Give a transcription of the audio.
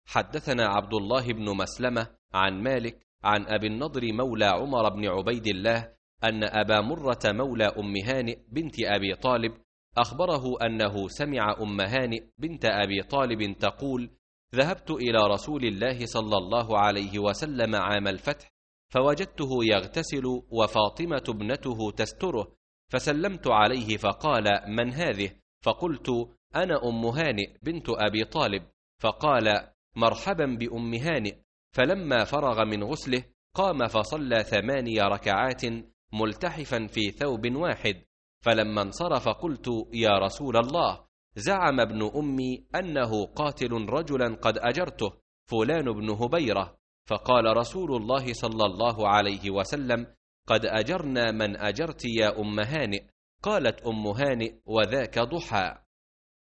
حدثنا عبد الله بن مسلمة عن مالك عن أبي النضر مولى عمر بن عبيد الله أن أبا مرة مولى أم هانئ بنت أبي طالب أخبره أنه سمع أم هانئ بنت أبي طالب تقول: ذهبت إلى رسول الله صلى الله عليه وسلم عام الفتح فوجدته يغتسل وفاطمة ابنته تستره، فسلمت عليه فقال: من هذه؟ فقلت: أنا أم هانئ بنت أبي طالب. فقال: مرحبا بأم هانئ. فلما فرغ من غسله قام فصلى 8 ركعات ملتحفا في ثوب واحد. فلما انصرف قلت: يا رسول الله، زعم ابن أمي أنه قاتل رجلا قد أجرته، فلان بن هبيرة. فقال رسول الله صلى الله عليه وسلم: قد أجرنا من أجرت يا أم هانئ. قالت أم هانئ: وذاك ضحى.